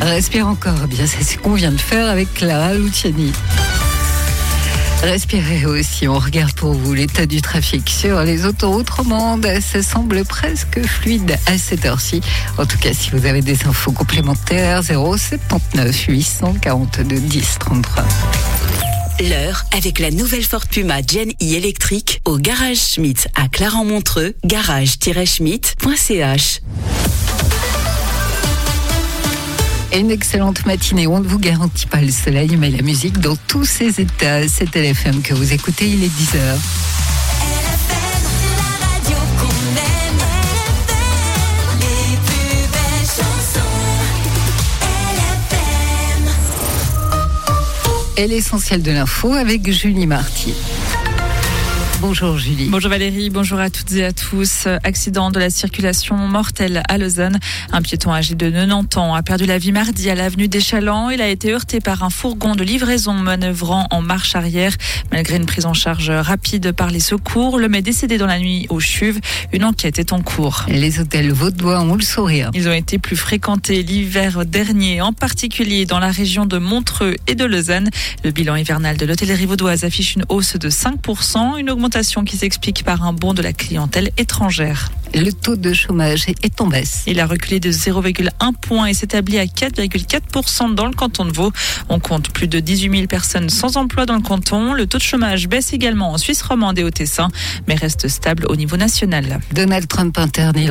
Respire encore, bien c'est ce qu'on vient de faire avec Clara Luciani. Respirez aussi, on regarde pour vous l'état du trafic sur les autoroutes romandes. Ça semble presque fluide à cette heure-ci. En tout cas, si vous avez des infos complémentaires, 079 842 10 33. L'heure avec la nouvelle Ford Puma Gen E électrique au Garage Schmitt à Clarens-Montreux, garage-schmitt.ch. Et une excellente matinée. On ne vous garantit pas le soleil, mais la musique dans tous ses états. C'est LFM que vous écoutez, il est 10h. Et l'essentiel de l'info avec Julie Marty. Bonjour Julie. Bonjour Valérie, bonjour à toutes et à tous. Accident de la circulation mortelle à Lausanne. Un piéton âgé de 90 ans a perdu la vie mardi à l'avenue des Chalands. Il a été heurté par un fourgon de livraison manœuvrant en marche arrière. Malgré une prise en charge rapide par les secours, l'homme est décédé dans la nuit au CHUV. Une enquête est en cours. Les hôtels vaudois ont le sourire. Ils ont été plus fréquentés l'hiver dernier, en particulier dans la région de Montreux et de Lausanne. Le bilan hivernal de l'hôtellerie vaudoise affiche une hausse de 5%, une augmentation qui s'explique par un bond de la clientèle étrangère. Le taux de chômage est en baisse. Il a reculé de 0,1 point et s'établit à 4,4% dans le canton de Vaud. On compte plus de 18 000 personnes sans emploi dans le canton. Le taux de chômage baisse également en Suisse romande et au Tessin, mais reste stable au niveau national. Donald Trump interdit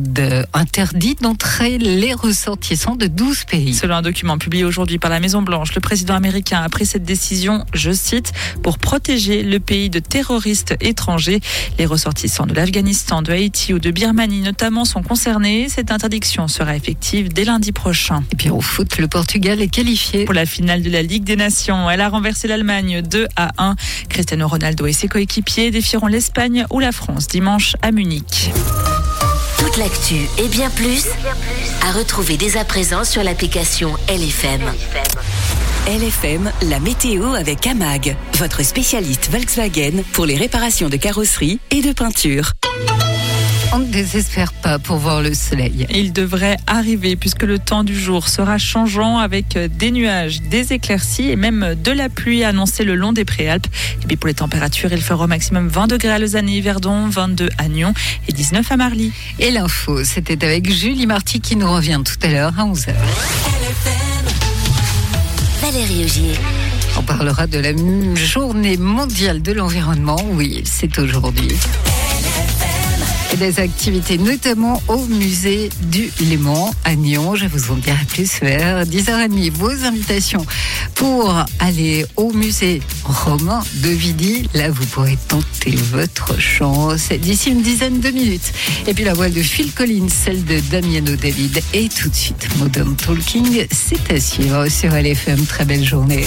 d'entrer les ressortissants de 12 pays. Selon un document publié aujourd'hui par la Maison-Blanche, le président américain a pris cette décision, je cite, pour protéger le pays de terroristes étrangers. Les ressortissants de l'Afghanistan, de Haïti ou de Birmanie notamment sont concernés. Cette interdiction sera effective dès lundi prochain. Et puis au foot, le Portugal est qualifié pour la finale de la Ligue des Nations. Elle a renversé l'Allemagne 2-1. Cristiano Ronaldo et ses coéquipiers défieront l'Espagne ou la France dimanche à Munich. Toute l'actu et bien plus à retrouver dès à présent sur l'application LFM. LFM, la météo avec Amag, votre spécialiste Volkswagen pour les réparations de carrosserie et de peinture. On ne désespère pas pour voir le soleil. Il devrait arriver puisque le temps du jour sera changeant avec des nuages, des éclaircies et même de la pluie annoncée le long des Préalpes. Et puis pour les températures, il fera au maximum 20 degrés à Lausanne et Yverdon, 22 à Nyon et 19 à Marly. Et l'info, c'était avec Julie Marty qui nous revient tout à l'heure à 11h. Valérie Augier. On parlera de la journée mondiale de l'environnement. Oui, c'est aujourd'hui. Et des activités notamment au musée du Léman à Nyon. Je vous en dirai plus vers 10h30. Vos invitations pour aller au musée romain de Vidi. Là, vous pourrez tenter votre chance d'ici une dizaine de minutes. Et puis la voix de Phil Collins, celle de Damiano David. Et tout de suite, Modern Talking, c'est à suivre sur LFM. Très belle journée.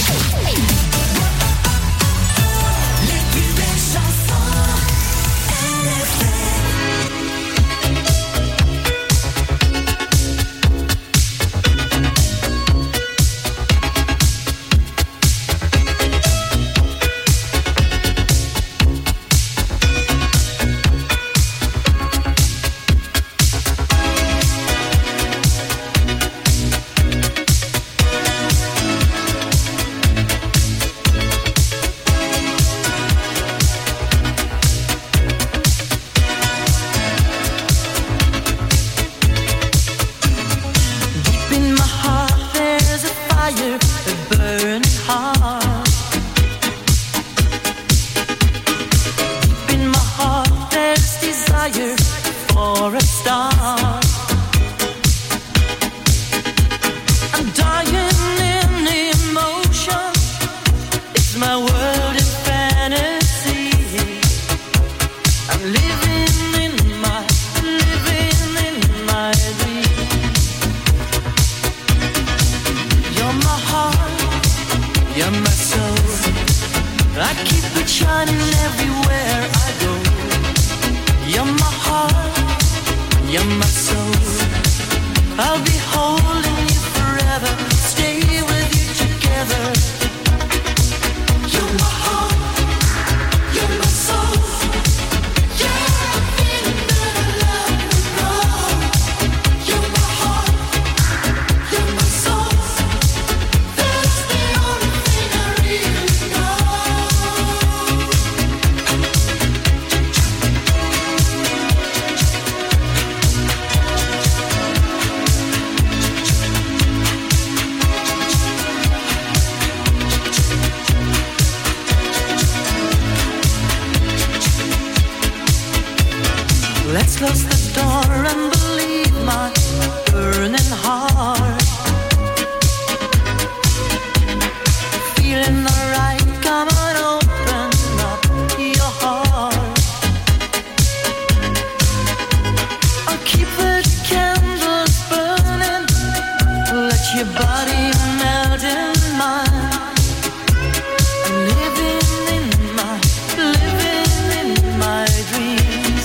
Soul. store and believe my burning heart. Feeling alright, come on, open up your heart. I'll keep the candles burning, let your body melt in mine. I'm living in my dreams.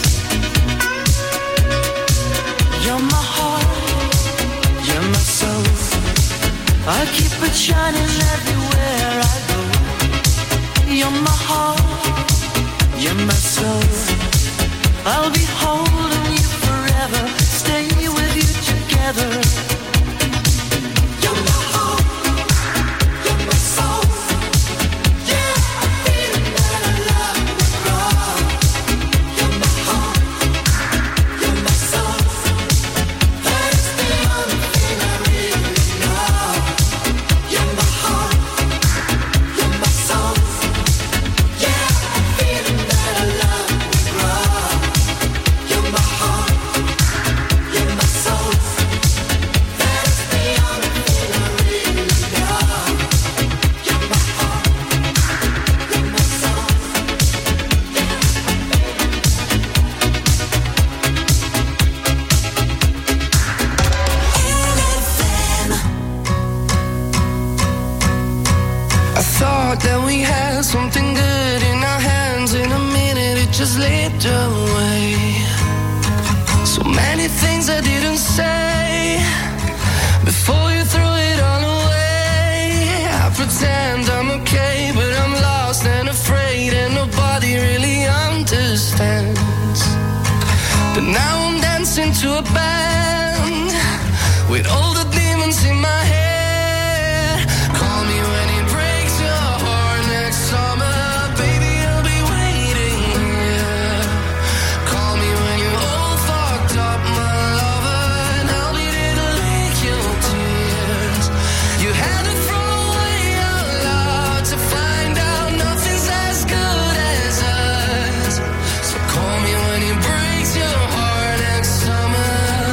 You're my heart, you're my soul. I'll keep it shining everywhere I go. You're my heart, you're my soul. I'll be holding you forever, stay with you together. You're my heart, you're my soul. Yeah, I feel that I love you grow. You're my heart, you're my soul. That is the only thing I really know. You're my heart, you're my soul. Yeah, I feel that I love you grow. You're my heart, you're my soul. That is the only thing I really know. You're my heart, you're my soul. I thought that we had something good in our hands. In a minute it just slipped away. So many things I didn't say before you threw it all away. I pretend I'm okay, but I'm lost and afraid, and nobody really understands. But now I'm dancing to a band with all the demons in my head. Call me when it breaks your heart next summer, baby, I'll be waiting here. Call me when you're all fucked up, my lover, and I'll be there to lick your tears. You had to throw away your love to find out nothing's as good as us. So call me when it breaks your heart next summer.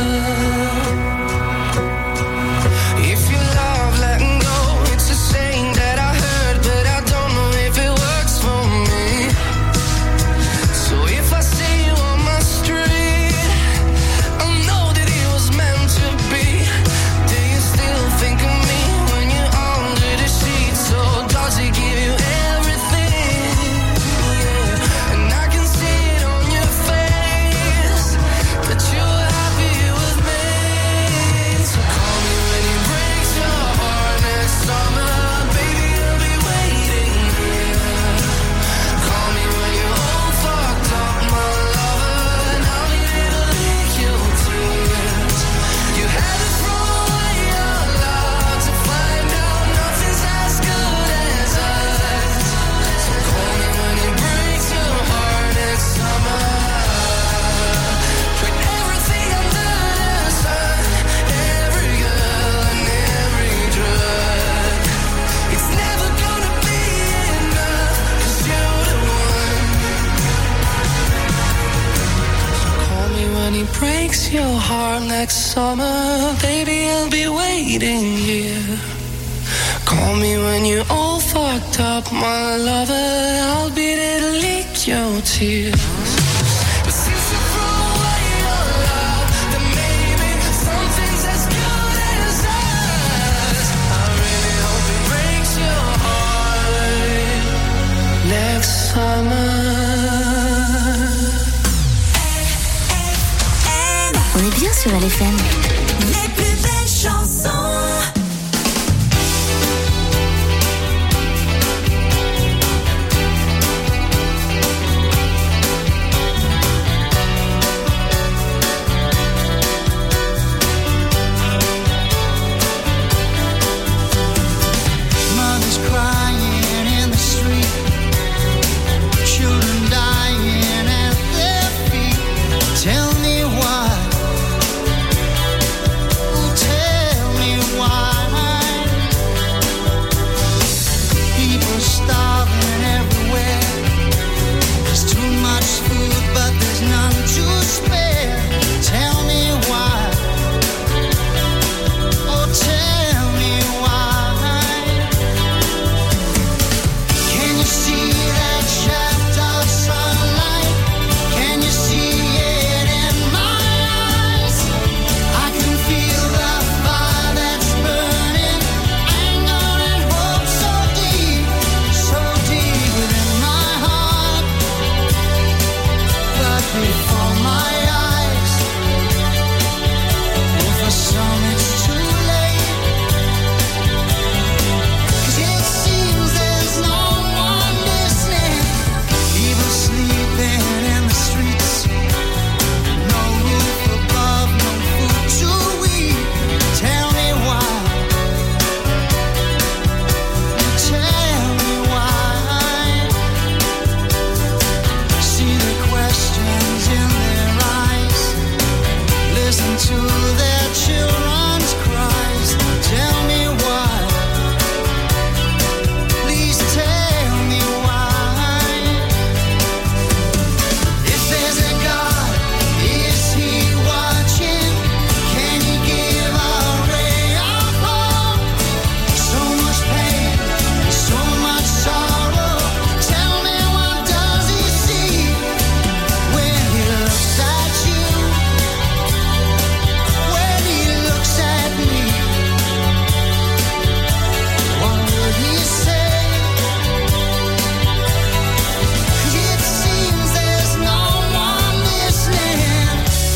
If you love letting go, it's a saying that I heard, but I don't know if it works for me. So if I see you on my street, I know that it was meant to be. Do you still think of me when you're under the sheets? So does it give you everything? Yeah. And I can see it on your face that you're happy with me. So call me when it breaks your heart next summer, baby, I'll be waiting here. Call me when you're all fucked up, my lover, and I'll be there to lick your tears. You had to throw away your love to find out nothing's as good as us. So call me when it breaks your heart next summer. Put everything under the sun, every girl and every drug. It's never gonna be enough, 'cause you're the one. So call me when it breaks your heart next summer, baby, I'll be waiting here. Call me when you're all fucked up, my lover, I'll be there to lick your tears. But since you threw away your love, then maybe something's as good as us. I really hope it breaks your heart next summer. On est bien sur LFM. Les plus belles chansons. Mothers crying in the street, children dying at their feet. Tell me why, oh, tell me why. to their children's cries. Tell me why. Please tell me why. If there's a God, is He watching? Can He give a ray of hope? So much pain, so much sorrow. Tell me, what does He see when He looks at you? When He looks at me, what would He say? 'Cause it seems there's no one listening.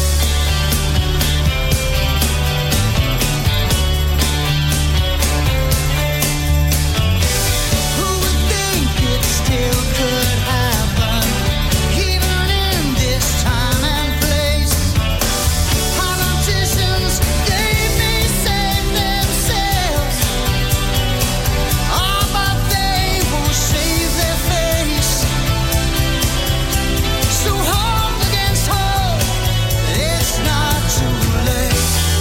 Who would think it still could happen, even in this time and place? Politicians, they may save themselves, but they won't save their face. So hope against hope, it's not too late.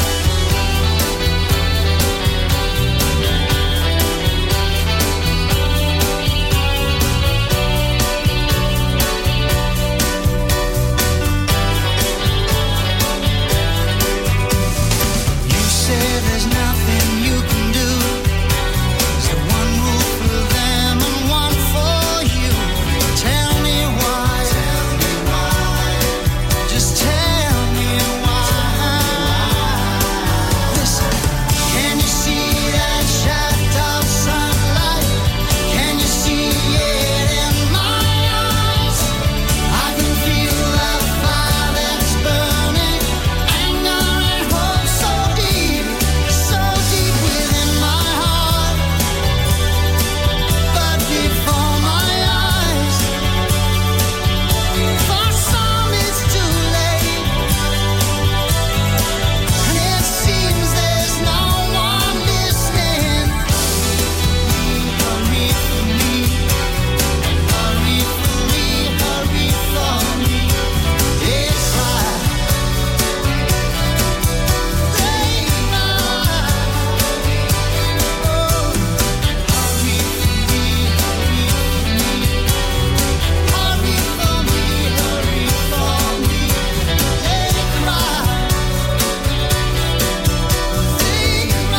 You say there's nothing you can do. Is there one rule for them and one for you? Tell me why. Tell me why. Just tell me why. Listen, can you see that shaft of sunlight? Can you see it in my eyes? I can feel that fire that's burning, anger and hope so deep within my heart. But before my eyes, for some it's too late, and it seems there's no one listening. Hurry for me, hurry for me, hurry for me. They cry, they cry. Oh, hurry for me, hurry for me, hurry for me. They cry, they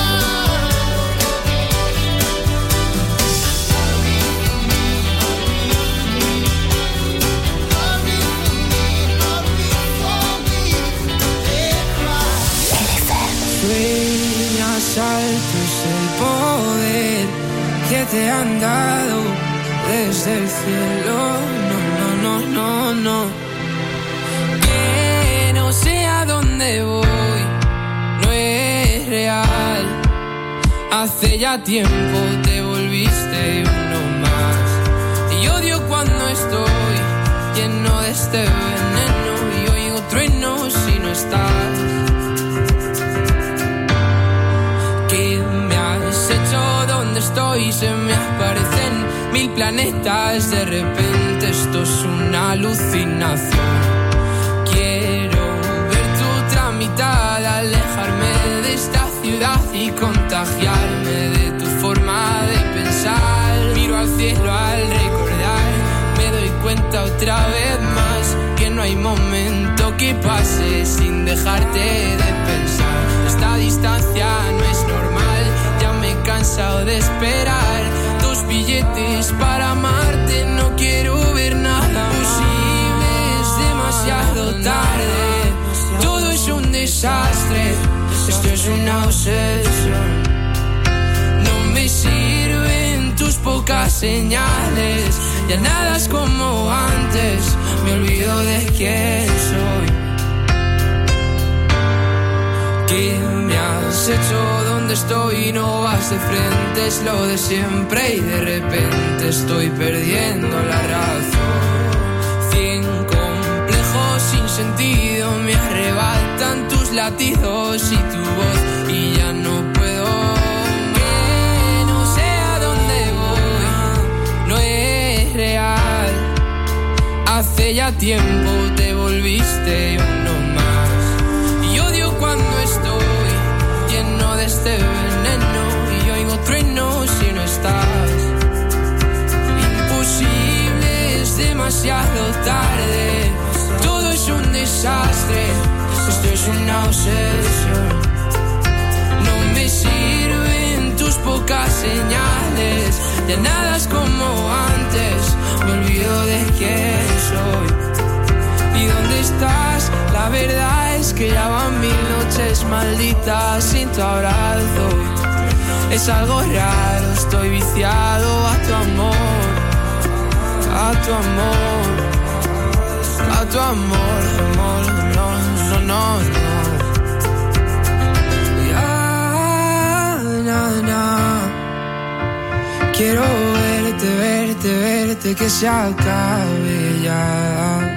Sueñas alto es el poder que te han dado desde el cielo. No. Que no sé a dónde voy, no es real. Hace ya tiempo te volviste uno más. Y odio cuando estoy lleno de este veneno y oigo truenos si no estás. ¿Qué me has hecho? ¿Dónde estoy? Se me aparecen 1000 planetas. De repente esto es una alucinación. Quiero ver tu mitad, alejarme de esta ciudad y contagiarme de tu forma de pensar. Miro al cielo al recordar, me doy cuenta otra vez más que no hay momento que pase sin dejarte de pensar. Esta distancia no es normal, ya me he cansado de esperar. 2 billetes para amarte, no quiero ver nada posible, es demasiado tarde. Todo es un desastre, esto es una obsesión. No me sirven tus pocas señales, ya nada es como antes, me olvido de quién soy. ¿Qué me has hecho? ¿Dónde estoy? No vas de frente, es lo de siempre y de repente estoy perdiendo la razón. 100 complejos sin sentido me arrebatan tus latidos y tu voz y ya no puedo. Que no sé a dónde voy, no es real. Hace ya tiempo te volviste uno más y odio cuando obsesión. No me sirven tus pocas señales, ya nada es como antes, me olvido de quién soy. ¿Y dónde estás? La verdad es que ya van 1000 noches malditas sin tu abrazo. Es algo raro, estoy viciado a tu amor, a tu amor, a tu amor, amor, no, no, no, no. Ya, na, na. Quiero verte, verte, verte, que se acabe ya.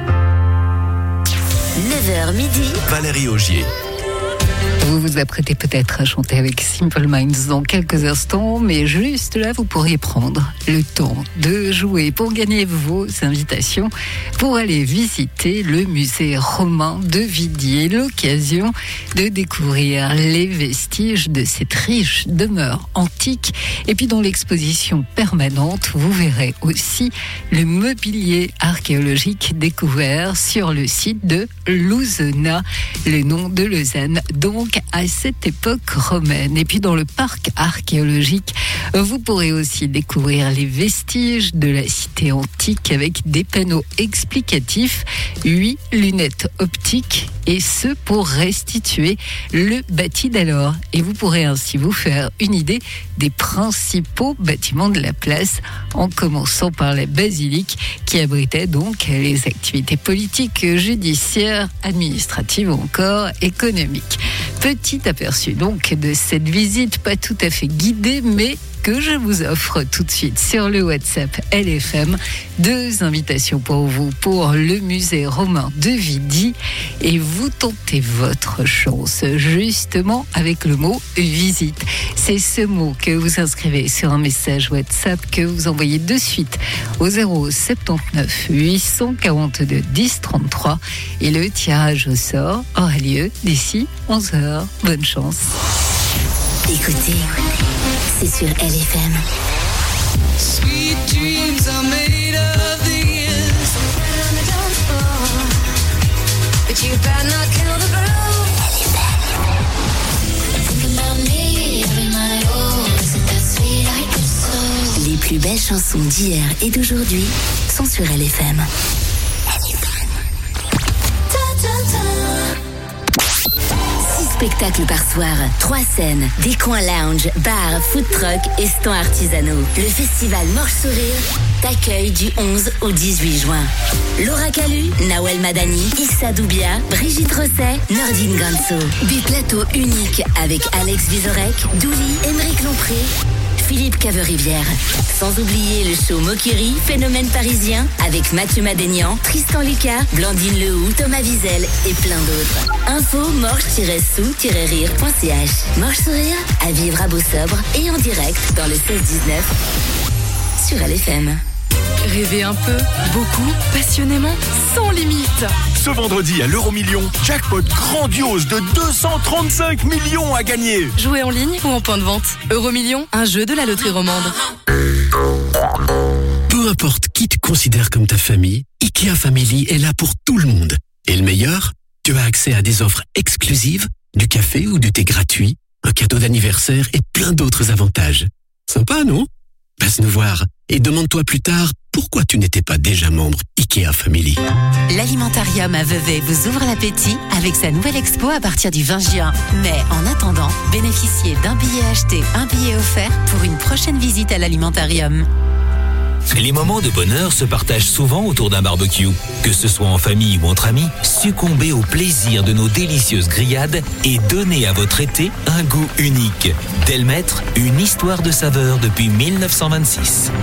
9h midi. Valérie Augier. Vous vous apprêtez peut-être à chanter avec Simple Minds dans quelques instants, mais juste là, vous pourriez prendre le temps de jouer pour gagner vos invitations pour aller visiter le musée romain de Vidier. L'occasion de découvrir les vestiges de cette riche demeure antique. Et puis dans l'exposition permanente, vous verrez aussi le mobilier archéologique découvert sur le site de Lausanne, le nom de Lausanne, donc à cette époque romaine. Et puis dans le parc archéologique, vous pourrez aussi découvrir les vestiges de la cité antique avec des panneaux explicatifs, 8 lunettes optiques, et ce pour restituer le bâti d'alors. Et vous pourrez ainsi vous faire une idée des principaux bâtiments de la place, en commençant par la basilique qui abritait donc les activités politiques, judiciaires, administratives ou encore économiques. Petit aperçu donc de cette visite pas tout à fait guidée, mais que je vous offre tout de suite sur le WhatsApp LFM. 2 invitations pour vous pour le musée romain de Vidy, et vous tentez votre chance justement avec le mot visite. C'est ce mot que vous inscrivez sur un message WhatsApp que vous envoyez de suite au 079 842 10 33, et le tirage au sort aura lieu d'ici 11h. Bonne chance. Écoutez, c'est sur LFM. Sweet dreams are made of these. But you better not kill the groove. Think about me every night. Oh, isn't that sweet? I guess so. Les plus belles chansons d'hier et d'aujourd'hui sont sur LFM. Spectacle par soir, 3 scènes, des coins lounge, bars, food truck et stands artisanaux. Le festival Morche Sourire t'accueille du 11 au 18 juin. Laura Calu, Nawel Madani, Issa Doubia, Brigitte Rosset, Nordine Ganso. Des plateaux uniques avec Alex Vizorek, Douli, Émeric Lompré, Philippe Caverivière. Sans oublier le show Mokiri, Phénomène parisien, avec Mathieu Madénian, Tristan Lucas, Blandine Lehoux, Thomas Wiesel et plein d'autres. Info morche-sou-rire.ch. Morche Sourire, à vivre à Beau-Sobre et en direct dans le 16-19 sur LFM. Rêver un peu, beaucoup, passionnément, sans limite. Ce vendredi à l'Euromillion, jackpot grandiose de 235 millions à gagner. Jouer en ligne ou en point de vente. Euromillion, un jeu de la loterie romande. Peu importe qui tu considères comme ta famille, IKEA Family est là pour tout le monde. Et le meilleur, tu as accès à des offres exclusives, du café ou du thé gratuit, un cadeau d'anniversaire et plein d'autres avantages. Sympa, non ? Passe nous voir et demande-toi plus tard pourquoi tu n'étais pas déjà membre IKEA Family. L'Alimentarium à Vevey vous ouvre l'appétit avec sa nouvelle expo à partir du 20 juin. Mais en attendant, bénéficiez d'un billet acheté, un billet offert pour une prochaine visite à l'Alimentarium. Les moments de bonheur se partagent souvent autour d'un barbecue. Que ce soit en famille ou entre amis, succombez au plaisir de nos délicieuses grillades et donnez à votre été un goût unique. Delmaître, une histoire de saveur depuis 1926.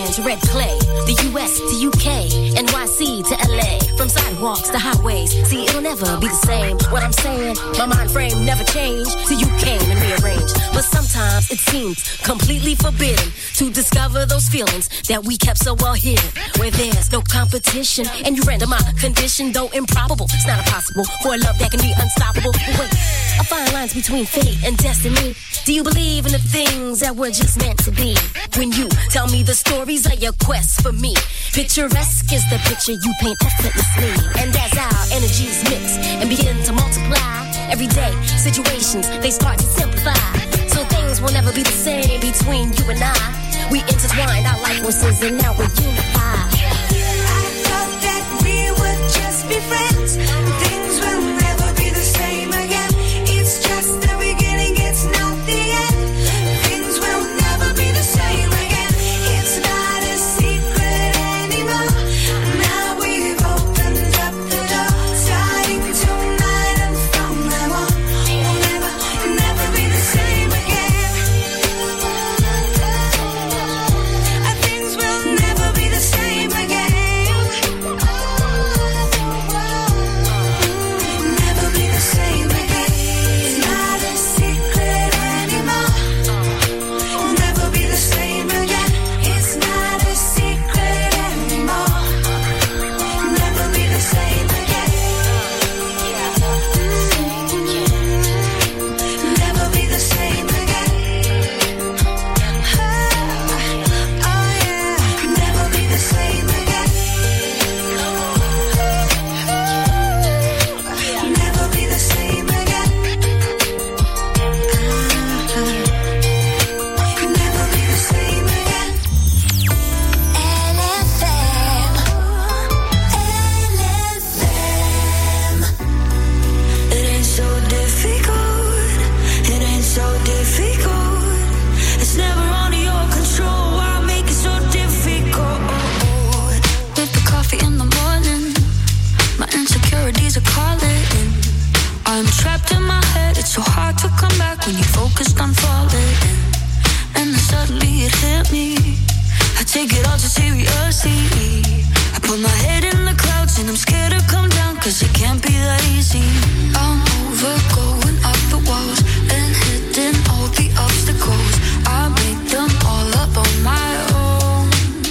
Ireland to red clay, the US to UK, NYC to LA, from sidewalks to highways. See, it'll never be the same. What I'm saying, my mind frame never changed till you came and rearranged. But sometimes it seems completely forbidden to discover those feelings that we kept so well hidden. Where there's no competition, and you render my condition, though improbable. It's not impossible for a love that can be unstoppable. But wait, I find lines between fate and destiny. Do you believe in the things that were just meant to be? When you tell me the stories of your quest for me, picturesque is the picture you paint effortlessly. And as our energies mix and begin to multiply, everyday situations, they start to simplify. So things will never be the same between you and I. We intertwined our life forces and now we're unified. I thought that we would just be friends. Things will never be the same again. It's just the beginning, it's not the end. Things will never be the same again. It's not a secret anymore. Now we've opened up the door. Starting tonight and from now on, we'll never be the same again. Things will never be the same again. Never be the same again. It's not a secret anymore. Never be the same again. It's not a secret anymore. Never be the same again. Never be the same again. Oh yeah, never be the same again. Never be the same again. Never be the same again. LFM. It ain't so difficult. It ain't so difficult. It's never under your control. Why make it so difficult? With the coffee in the morning, my insecurities are calling. I'm trapped in my head. It's so hard to come back when you're focused on falling. And then suddenly it hit me. I take it all too seriously. I put my head in the clouds and I'm scared to come down, 'cause it can't be that easy. I'm over going up the walls and hitting all the obstacles. I make them all up on my own.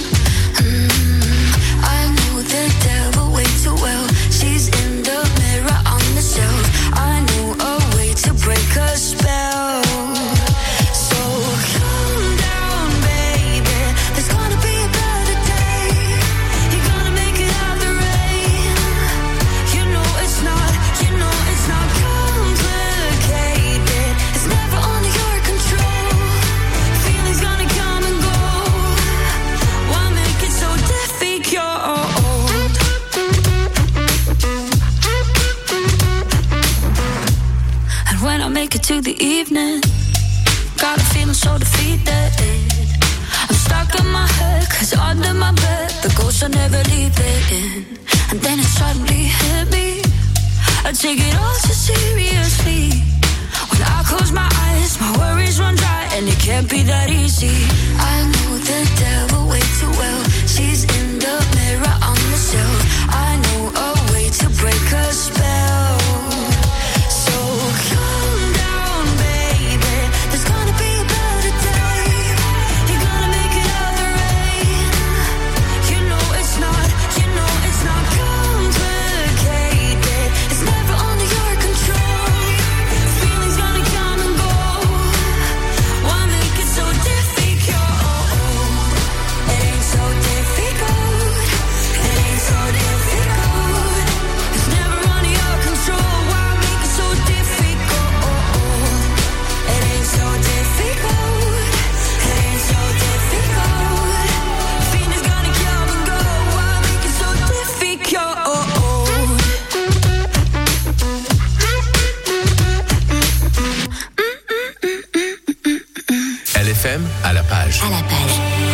I know the devil way too well. She's in the mirror on the shelf. I know a way to break her spell. So calm down, baby. There's gonna be a better day. You're gonna make it out the rain. You know it's not complicated. It's never under your control. Feelings gonna come and go. Why make it so difficult? And when I make it to the evening, got a feeling so defeated. I'm stuck in my head, 'cause under my bed the ghosts are never leaving. And then it suddenly hit me. I take it all so seriously. When I close my eyes, my worries run dry, and it can't be that easy. I know the devil way too well. She's in the mirror on the shelf. I know a way to break her spell. So calm down, baby. There's gonna be a better day. You're gonna make it out the rain. You know it's not complicated. It's never under your control. Feelings gonna come and go. Why make it so difficult? It ain't so difficult. It ain't so difficult. It's never under your control. Why make it so difficult? It ain't so difficult. It ain't so difficult. Feelings gonna come and go. Why make it so difficult? LFM à la page. À la page.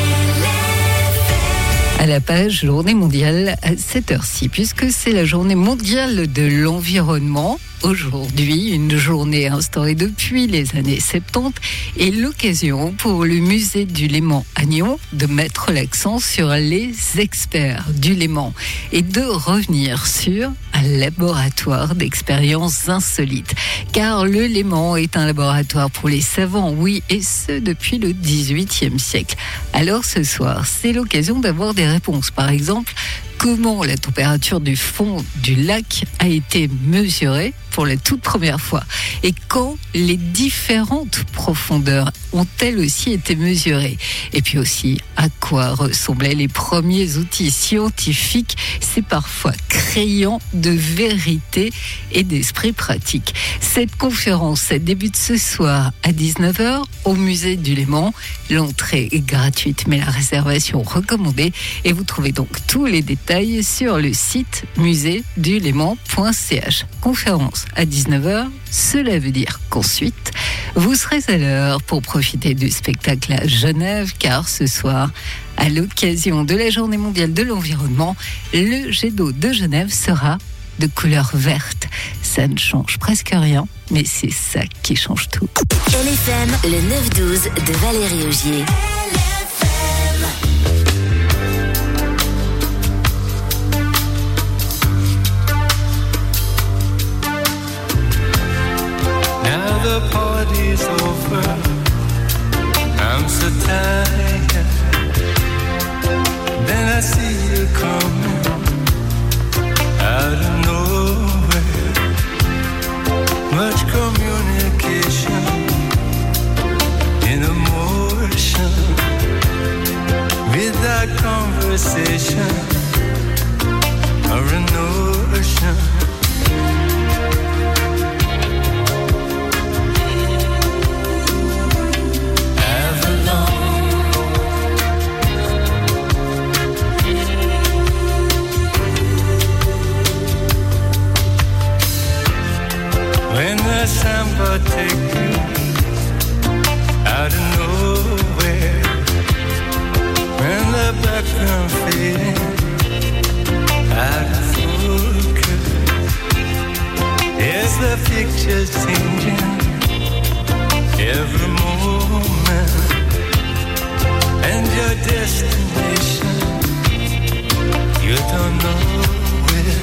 À la page, journée mondiale à cette heure-ci, puisque c'est la journée mondiale de l'environnement. aujourd'hui, une journée instaurée depuis les années 70 et l'occasion pour le musée du Léman à Nyon de mettre l'accent sur les experts du Léman et de revenir sur un laboratoire d'expériences insolites. Car le Léman est un laboratoire pour les savants, oui, et ce depuis le XVIIIe siècle. Alors ce soir, c'est l'occasion d'avoir des réponses. Par exemple, comment la température du fond du lac a été mesurée pour la toute première fois et quand les différentes profondeurs ont-elles aussi été mesurées. Et puis aussi, à quoi ressemblaient les premiers outils scientifiques, c'est parfois criant de vérité et d'esprit pratique. Cette conférence débute ce soir à 19h au musée du Léman. L'entrée est gratuite, mais la réservation recommandée et vous trouvez donc tous les détails sur le site muséduléman.ch. Conférence à 19h, cela veut dire qu'ensuite, vous serez à l'heure pour profiter du spectacle à Genève, car ce soir, à l'occasion de la Journée mondiale de l'environnement, le jet d'eau de Genève sera de couleur verte. Ça ne change presque rien, mais c'est ça qui change tout. LFM, le 9-12 de Valérie Augier. Now the party's over, I'm so tired. Then I see you coming out of nowhere. Much communication in emotion, without conversation or a notion. When the samba take you out of nowhere, when the background fading out of focus, as the picture's changing every moment, and your destination you don't know where.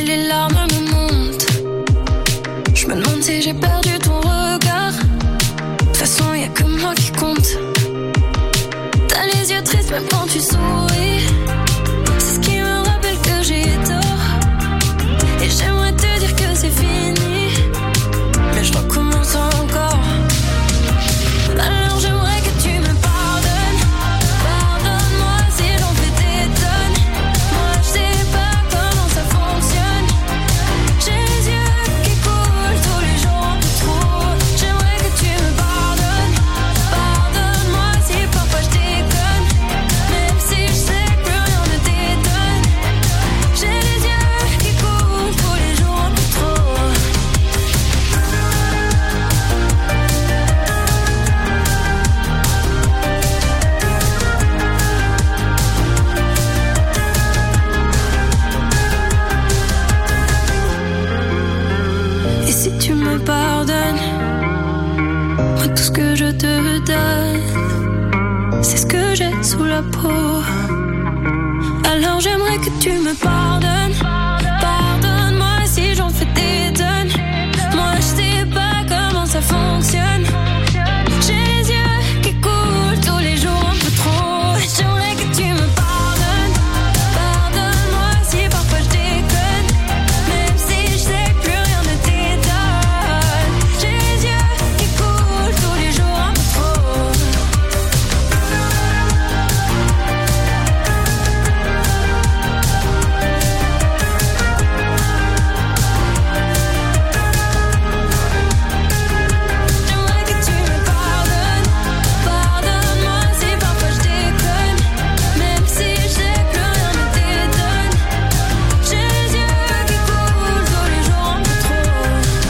les larmes me montent. Je me demande si j'ai perdu ton regard. De toute façon, y'a que moi qui compte. T'as les yeux tristes même quand tu souris. C'est ce qui me rappelle que j'ai tort. Et j'aimerais te dire que c'est fini, mais je recommence encore. Alors j'aimerais que tu me pardonnes. Pardonne-moi si j'en fais des tonnes. Moi je sais pas comment ça fonctionne. J'ai les yeux qui coulent tous les jours un peu trop. J'aimerais que tu me pardonnes. Pardonne-moi si parfois je déconne. Même si je sais que plus rien ne t'étonne. J'ai les yeux qui coulent tous les jours un peu trop. Et si tu me pardonnes, moi tout ce que je te donne, c'est ce que j'ai sous la peau. Alors j'aimerais que tu me pardonnes. Pardonne-moi si j'en fais des tonnes. Moi je sais pas comment ça fonctionne. J'ai les yeux qui coulent tous les jours un peu trop. J'aimerais que tu me pardonnes. Pardonne-moi si parfois je déconne. Même si je sais que plus rien ne t'étonne. J'ai les yeux qui coulent tous les jours un peu trop. J'aimerais que tu me pardonnes. Pardonne-moi si parfois je déconne. Même si je sais que plus rien ne t'étonne. J'ai les yeux qui coulent tous les jours un peu trop.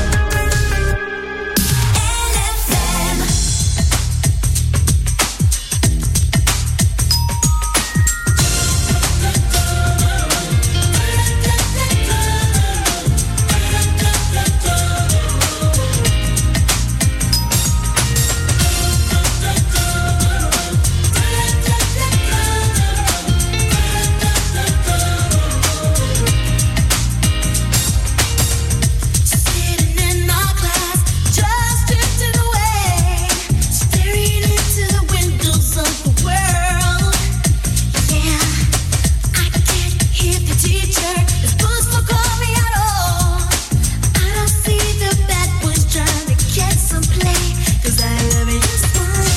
Sitting in our class, just drifting away, staring into the windows of the world. Yeah, I can't hear the teacher. His books won't call me at all. I don't see the bad boys trying to get some play, 'cause I love your smile.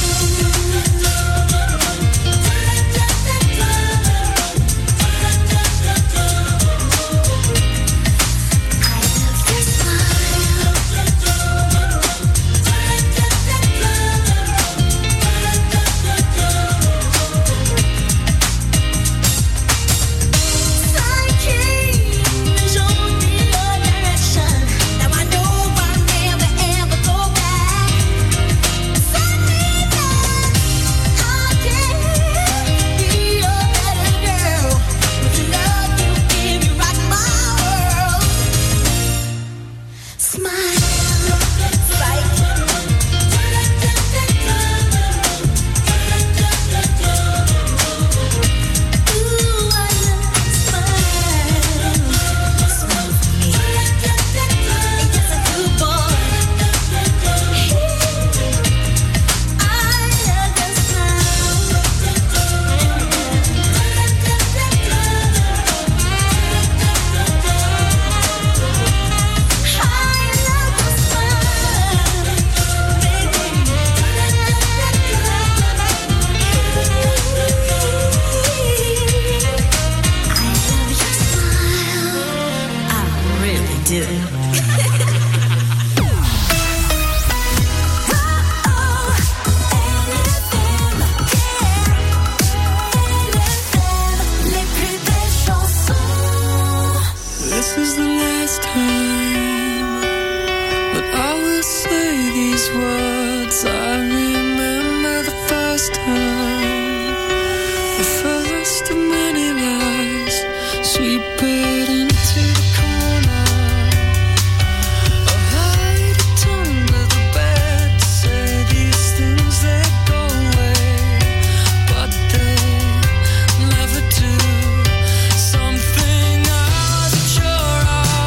This is the last time that I will say these words. I remember the first time, the first of many lies, sweeping into the corner. I hide it under the bed to say these things that go away, but they never do. Something I wasn't sure of.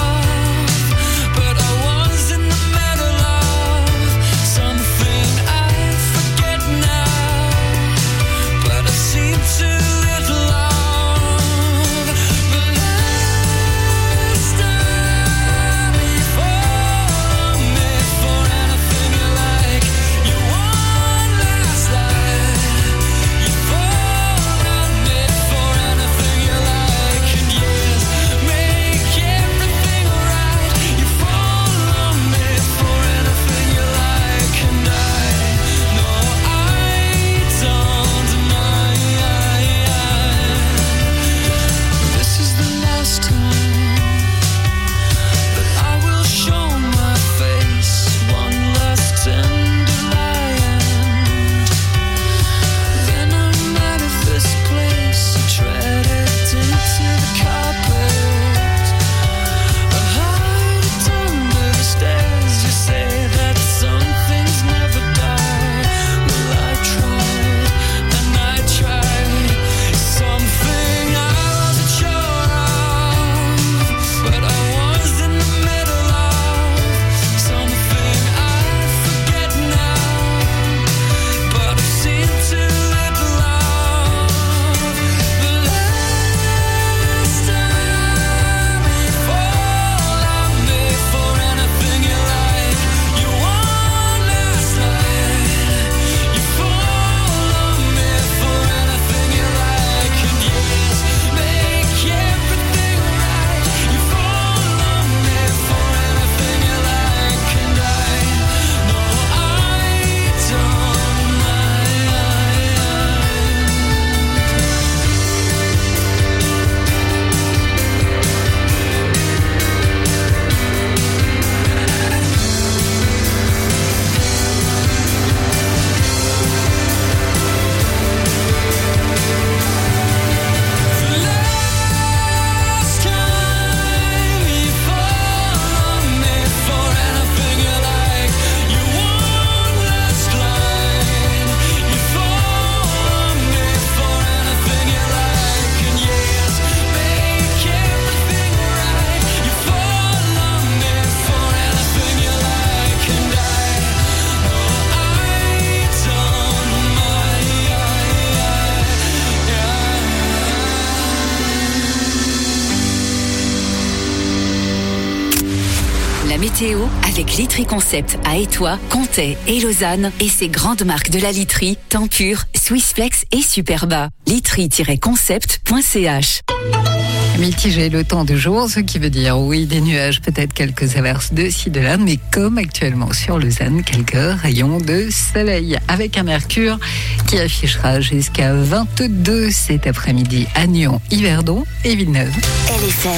la météo avec Literie Concept à Étoile, Comté et Lausanne et ses grandes marques de la literie, Tempur, Swissflex et Superba. Literie-concept.ch. Mitigé le temps du jour, ce qui veut dire oui, des nuages, peut-être quelques averses de ci, de là, mais comme actuellement sur Lausanne, quelques rayons de soleil avec un mercure qui affichera jusqu'à 22 cet après-midi à Nyon, Yverdon et Villeneuve. LFM.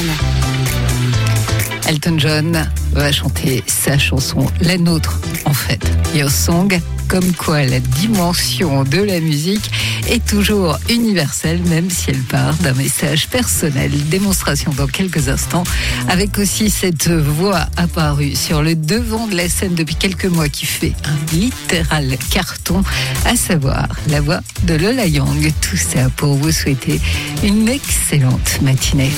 Elton John va chanter sa chanson, la nôtre en fait, Your Song, comme quoi la dimension de la musique est toujours universelle, même si elle part d'un message personnel. Démonstration dans quelques instants, avec aussi cette voix apparue sur le devant de la scène depuis quelques mois qui fait un littéral carton, à savoir la voix de Lola Young. Tout ça pour vous souhaiter une excellente matinée.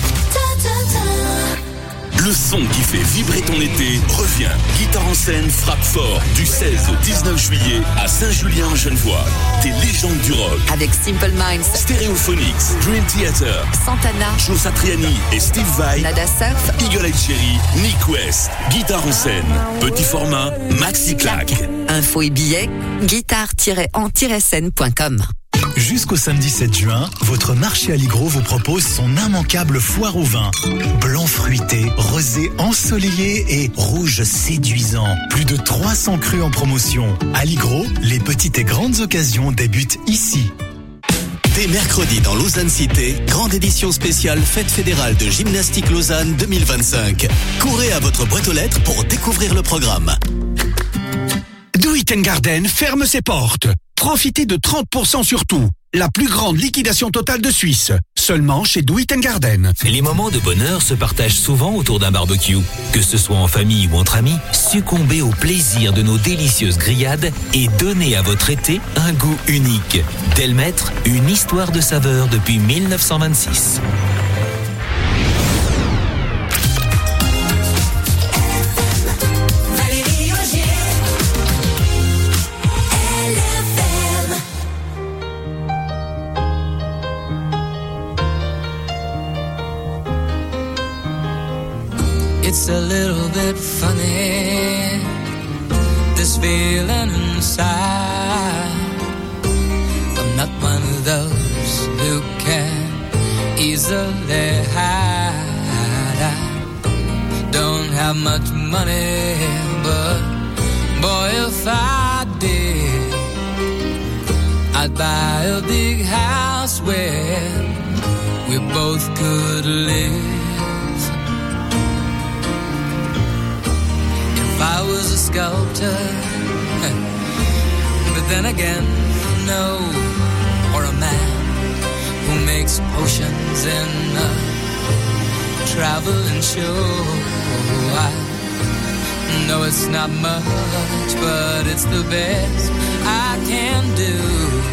Le son qui fait vibrer ton été revient. Guitare en scène frappe fort du 16 au 19 juillet à Saint-Julien-en-Genevois. Des légendes du rock Avec Simple Minds, Stereophonics, Dream Theater, Santana, Joe Satriani et Steve Vai, Nada Surf, Eagle Eye Cherry, Nick West. Guitare en scène, petit format, maxi claque. info et billets, guitare-en-scène.com. Jusqu'au samedi 7 juin, votre marché Aligro vous propose son immanquable foire au vin. Blanc fruité, rosé ensoleillé et rouge séduisant. Plus de 300 crus en promotion. Aligro, les petites et grandes occasions débutent ici. Dès mercredi dans Lausanne Cité, grande édition spéciale Fête fédérale de gymnastique Lausanne 2025. Courez à votre boîte aux lettres pour découvrir le programme. Do It Garden ferme ses portes. Profitez de 30% sur tout. La plus grande liquidation totale de Suisse. Seulement chez Do It Garden. Les moments de bonheur se partagent souvent autour d'un barbecue. Que ce soit en famille ou entre amis, succombez au plaisir de nos délicieuses grillades et donnez à votre été un goût unique. Delmaître, une histoire de saveur depuis 1926. It's a little bit funny, this feeling inside. I'm not one of those who can easily hide. I don't have much money, but boy, if I did, I'd buy a big house where we both could live. I was a sculptor, but then again, no, or a man who makes potions in a traveling show. I know it's not much, but it's the best I can do.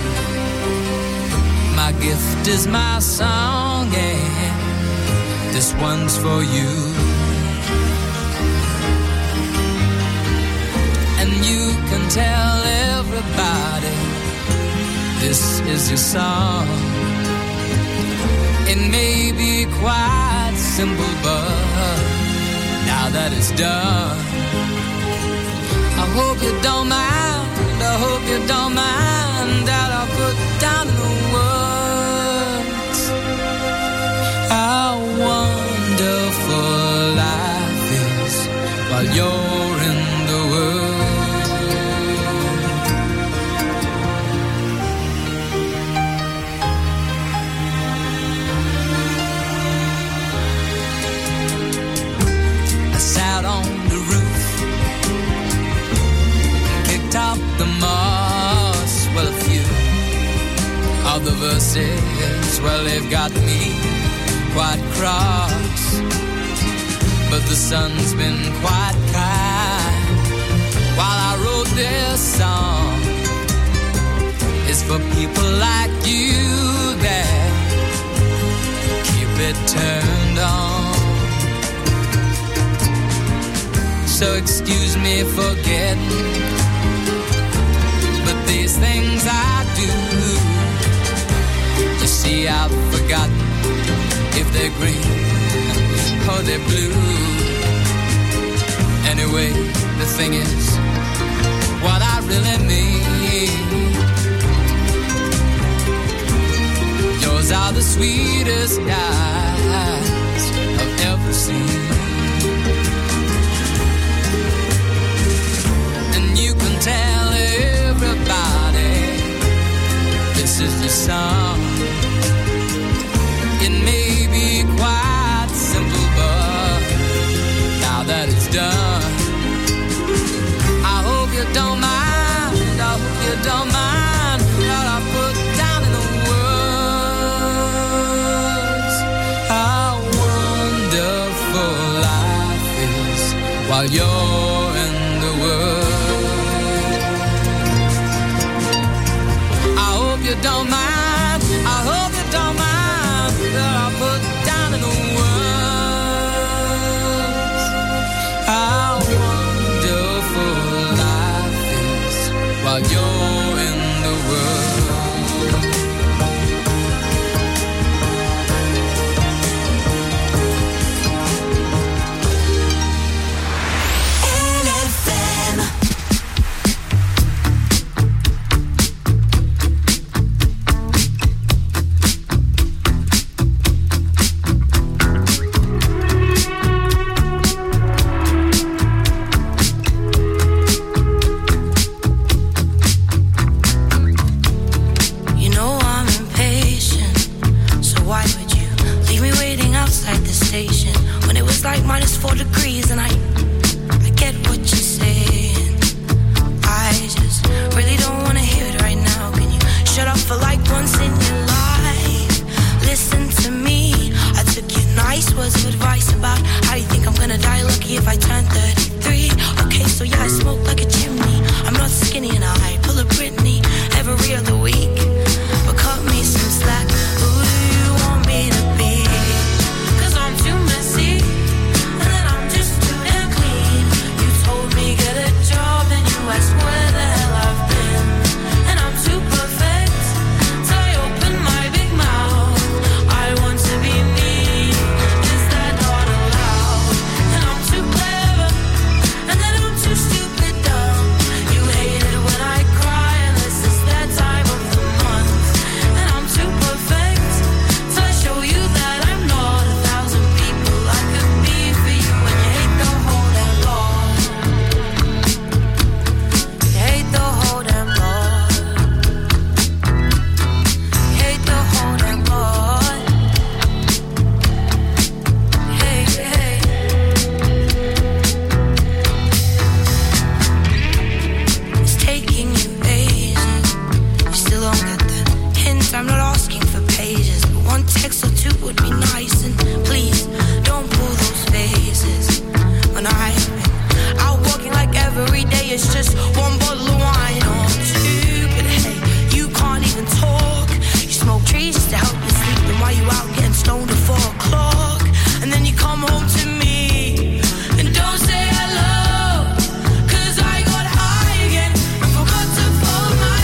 My gift is my song, and this one's for you. You can tell everybody this is your song. It may be quite simple, but now that it's done, I hope you don't mind, I hope you don't mind that I put down in the words how wonderful life is while you're in the world. Out on the roof, kicked out the moss. Well, a few of the verses, well, they've got me quite cross. But the sun's been quite kind while I wrote this song. It's for people like you that keep it turned on. So excuse me for getting, but these things I do. You see, I've forgotten if they're green or they're blue. Anyway, the thing is, what I really mean. Yours are the sweetest eyes I've ever seen. And you can tell everybody this is the song. It may be quite simple, but now that it's done, I hope you don't mind, I hope you don't mind what I put down in the words. How wonderful life is while you're in the world. I hope you don't mind, I hope you don't mind that I put down in the words. How wonderful life is while you're in the world. LFM. You know I'm impatient, so why would you leave me waiting outside the station when it was like -4 degrees? And I get what you're saying. I just really don't wanna hear it right now. Can you shut up for like once in your life? Listen to me. I took your nice words of advice about how you think I'm gonna die lucky if I turn 33. Okay, so yeah, I smoke like a chimney. I'm not skinny and I pull a Britney every other week. But cut me some slack. Who do you want me to be? 'Cause I'm too messy, and then I'm just too damn clean. You told me get a job, and you asked where the hell I've been. And I'm too perfect, so I open my big mouth. I want to be me. Is that not allowed? And I'm too clever, and then I'm too stupid dumb. You hate it when I cry, unless it's that time of the month. And I'm too perfect, so I show you that I'm not 1,000 people I could be for you. And you hate the whole damn lot. You hate the whole damn lot. You hate the whole damn lot. Hey, hey. It's taking you ages. You still don't get the hint. I'm not asking for pages, but one text or two would be nice. And please don't pull those faces when I've been out walking like every day. It's just one bottle of wine. Oh, I'm stupid. Hey, you can't even talk. You smoke trees just to help you sleep. Then why you out getting stoned at 4 o'clock? And then you come home to me and don't say hello. 'Cause I got high again and forgot to fold my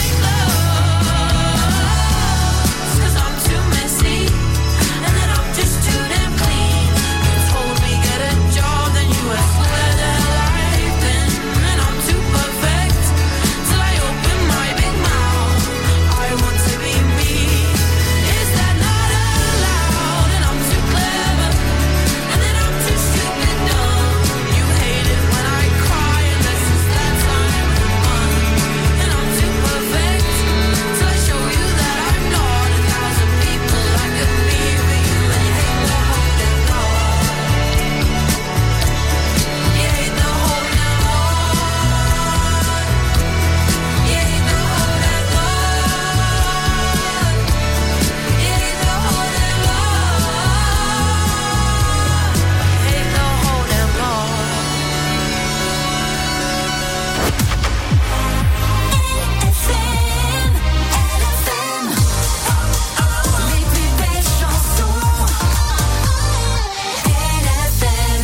clothes. 'Cause I'm too messy, and then I'm just too damn clean. You told me get a job, then you asked where the hell I've been. And I'm too perfect, till I open my big mouth. I want to be me. Is that not allowed? And I'm too clever, and then I'm too stupid dumb. You hate it when I cry, unless it's that time of the month. And I'm too perfect, till I show you that I'm not 1,000 people I could be for you. And you hate the whole damn lot. You hate the whole damn lot. You hate the whole damn lot. You hate the whole damn lot. You hate the whole damn lot. Les plus belles chansons. LFM.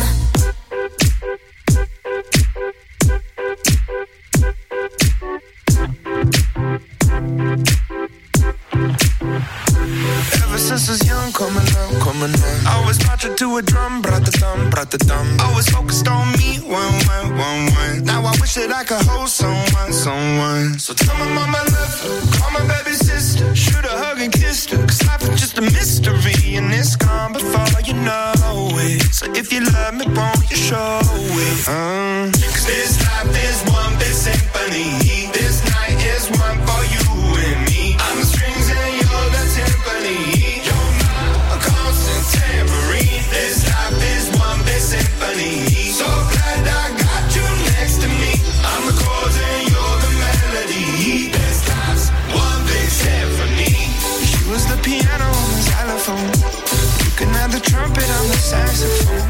Ever since I was young, coming up. I was marching to a drum, brought the thumb. bra-da-dum. Always focused on me, one. Now I wish that I could hold someone. So tell my mama I love her, call my baby sister, shoot a hug and kiss her. Cause life is just a mystery and it's gone before you know it. So if you love me, won't you show it? Cause this life is one big symphony. This night is one for you and me. I'm the strings and you're the timpani. You're my constant tambourine. This life is one big symphony. So glad I got you next to me. I'm the chords and you're the melody. This life's one big symphony. She was the piano on the xylophone. You can have the trumpet on the saxophone.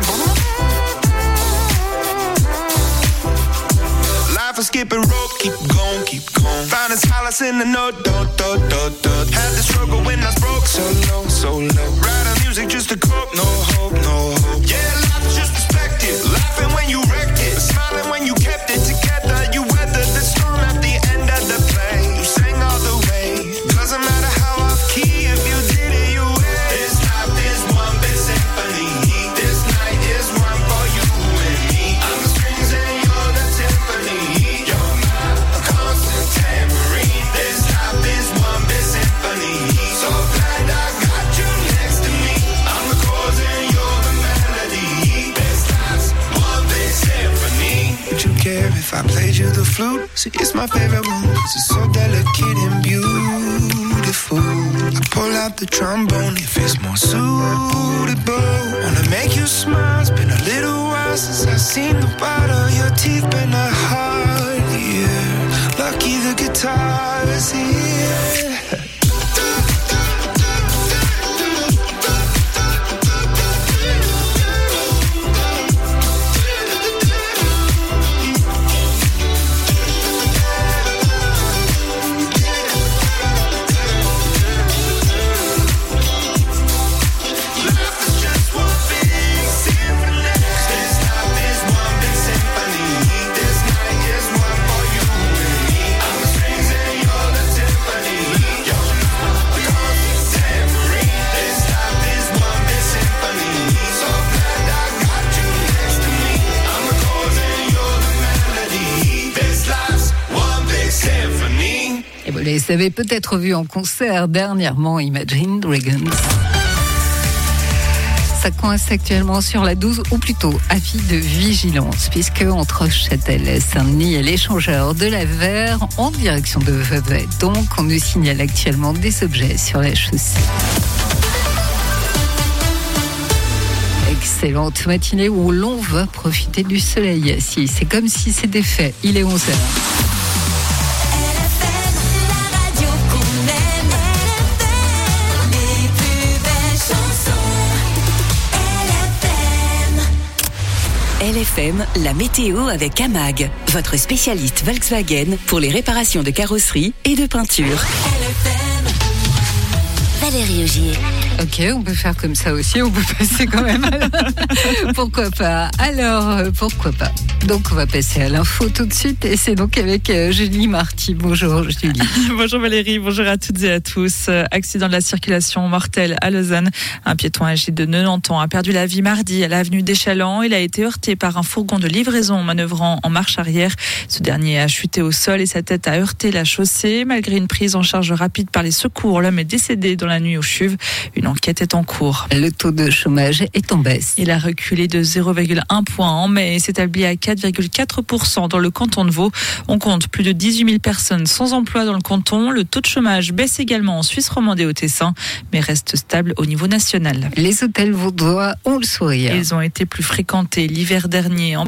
Life is skipping rope, keep going. Find a solace in the note, do. Had the struggle when I was broke, so low. Writing music just to cope, no hope. Yeah, life is just perspective. Laughing when you wrecked it, smiling when you kept it together. You weathered the storm at the end of the play. You sang all the way. Doesn't matter how off key, if you did it, you win. This life is one big symphony. This night is one for you and me. I'm the strings and you're the timpani. You're my constant tambourine. This life is one big symphony. So glad I got you next to me. I'm the chords and you're the melody. This life's one big symphony. Would you care if I played you the flute? See, it's my favorite one, cause it's so delicate and beautiful. I pull out the trombone if it's more suitable. Wanna make you smile, it's been a little while since I've seen the white of your teeth. Been a hard year, lucky the guitar is here. Vous les avez peut-être vus en concert dernièrement, Imagine Dragons. Ça coince actuellement sur la 12, ou plutôt avis de vigilance, puisque entre Châtel, Saint-Denis et l'échangeur de la Verre, en direction de Vevey, donc on nous signale actuellement des objets sur la chaussée. Excellente matinée où l'on va profiter du soleil. Si, c'est comme si c'était fait. Il est 11h. LFM, la météo avec Amag, votre spécialiste Volkswagen pour les réparations de carrosserie et de peinture. Valérie Augier. Ok, on peut faire comme ça aussi, on peut passer quand même. Pourquoi pas? Alors, pourquoi pas? Donc, on va passer à l'info tout de suite, et c'est donc avec Julie Marty. Bonjour Julie. Bonjour Valérie, bonjour à toutes et à tous. Accident de la circulation mortel à Lausanne. Un piéton âgé de 90 ans a perdu la vie mardi à l'avenue des Chalands. Il a été heurté par un fourgon de livraison manœuvrant en marche arrière. Ce dernier a chuté au sol et sa tête a heurté la chaussée. Malgré une prise en charge rapide par les secours, l'homme est décédé dans la nuit au CHUV. Une enquête est en cours. Le taux de chômage est en baisse. Il a reculé de 0,1 point en mai et s'établit à 4,4% dans le canton de Vaud. On compte plus de 18 000 personnes sans emploi dans le canton. Le taux de chômage baisse également en Suisse romande et au Tessin, mais reste stable au niveau national. Les hôtels vaudois ont le sourire. Ils ont été plus fréquentés l'hiver dernier.